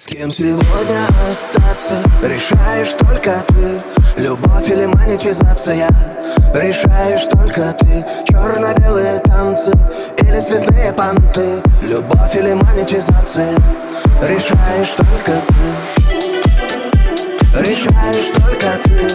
кем сегодня остаться, решаешь только ты. Любовь или монетизация, решаешь только ты. Черно-белые танцы или цветные понты. Любовь или монетизация, решаешь только ты. Решаешь только ты.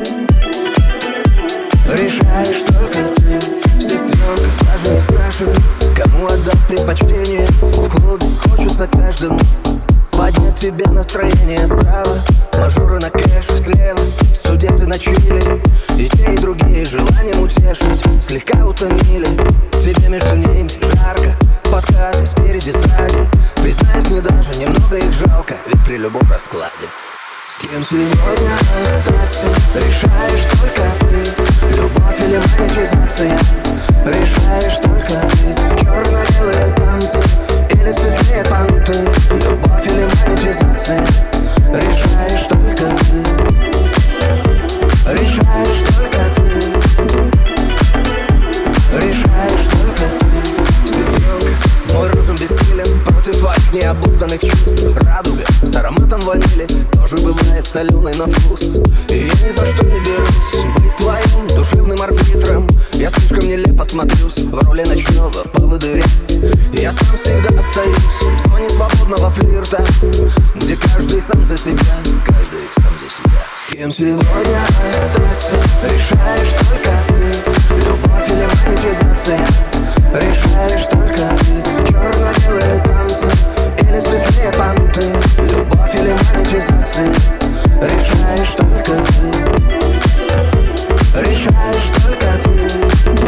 Решаешь только ты. В сестренках даже не спрашивай, кому отдать предпочтение. В клубе хочется каждому поднять тебе настроение. Справа мажоры на кэш, слева студенты на чили. И те, и другие желанием утешить слегка утомили. Тебе между ними жарко, подкаты спереди, сзади. Признаюсь, мне даже немного их жалко, ведь при любом раскладе с кем сегодня остаться, решаешь только ты. Любовь или монетизация, решаешь только ты. Черно-белые танцы или цветные понты. Любовь или монетизация, решаешь только ты. Решаешь только ты. Решаешь только ты. Сестренка, мой разум бессилен против твоих необузданных чувств. Радуга с ароматом ванили тоже бывает соленой на вкус. И я ни за что не берусь быть твоим душевным арбитром. Я слишком нелепо смотрюсь в роли ночного поводыря. Я сам всегда остаюсь в зоне свободного флирта, где каждый сам за себя, каждый сам за себя. С кем сегодня остаться, решаешь только ты. Любовь или монетизация, решаешь только ты. Черно-белые танцы или цветные понты. Любовь или монетизация, решаешь только ты. Решаешь только ты.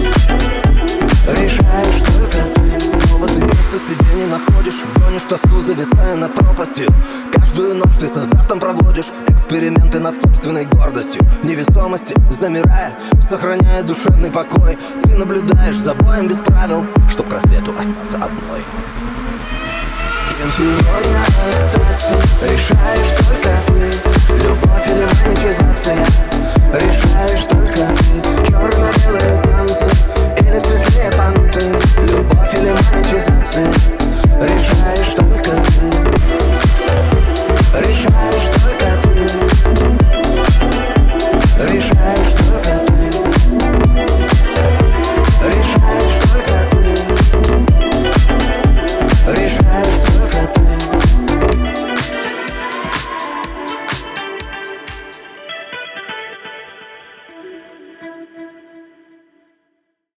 Решаешь только ты. Снова ты место себе не находишь, гонишь тоску, зависая над пропастью. Каждую ночь ты с азартом проводишь эксперименты над собственной гордостью. Невесомости замирая, сохраняя душевный покой. Ты наблюдаешь за боем без правил, чтоб к рассвету остаться одной. С кем сегодня остаться, решаешь только ты. Любовь или монетизация, решаешь только ты. Черно-белые